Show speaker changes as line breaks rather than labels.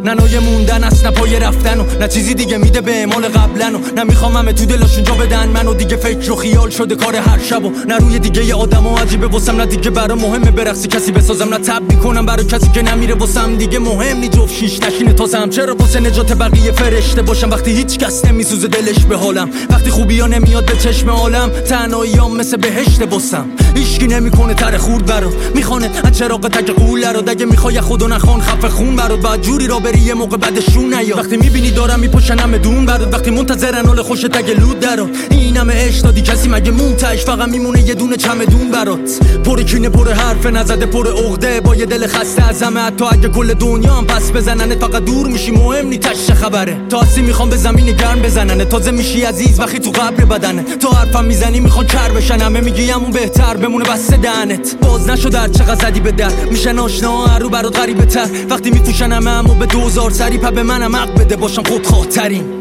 نه نوع موندن است نه پای رفتن و نه چیزی دیگه میده به اعمال قبلن و نه میخوام همه تو دلشون جا بدن منو دیگه فکر و خیال شده کار هر شب و نه روی دیگه ی آدمو عجیبه واسم نه دیگه برام مهمه برقصی کسی بسازم نه تب میکنم برای کسی که نمیره واسم دیگه مهم نی جفت شیش نشینه تازم چرا واسه نجات بقیه فرشته باشم وقتی هیچ کس نمیسوزه دلش به حالم وقتی خوبیا نمیاد به چشم عالم تنهاییام مثل بهشت واسم هیچکی نمیکنه تره خورد برات میخونه از چراغ تک قول رو دیگه میخوای خدا نخوان خفه خون برات بعد جوری را بری یه موقع بعدشون نیا وقتی میبینی دارم میپشنم دون برات وقتی منتظرن حال خوش تگ لود درات این همه عشق دادی کسی مگه مونتاش فقط میمونه یه دونه چمدون برات پر کینه پر حرف نزده پر عقده با یه دل خسته از همه حتی اگه کل دنیا هم پس بزنن فقط دور میشی مهم نی تش خبره تا اصلی میخوام به زمین گرم بزنن تازه میشی عزیز وقتی تو قبر بدنه تا حرفم میزنی میخوان کر بشن همه میگی همون بهتر بمونه بسته دهنت باز نشو در چقدر زدی به در میشن آشنا هر رو برات غریبه تر وقتی میفوشن همه به 2000 سری پا به منم حق بده باشم خودخواه‌ترین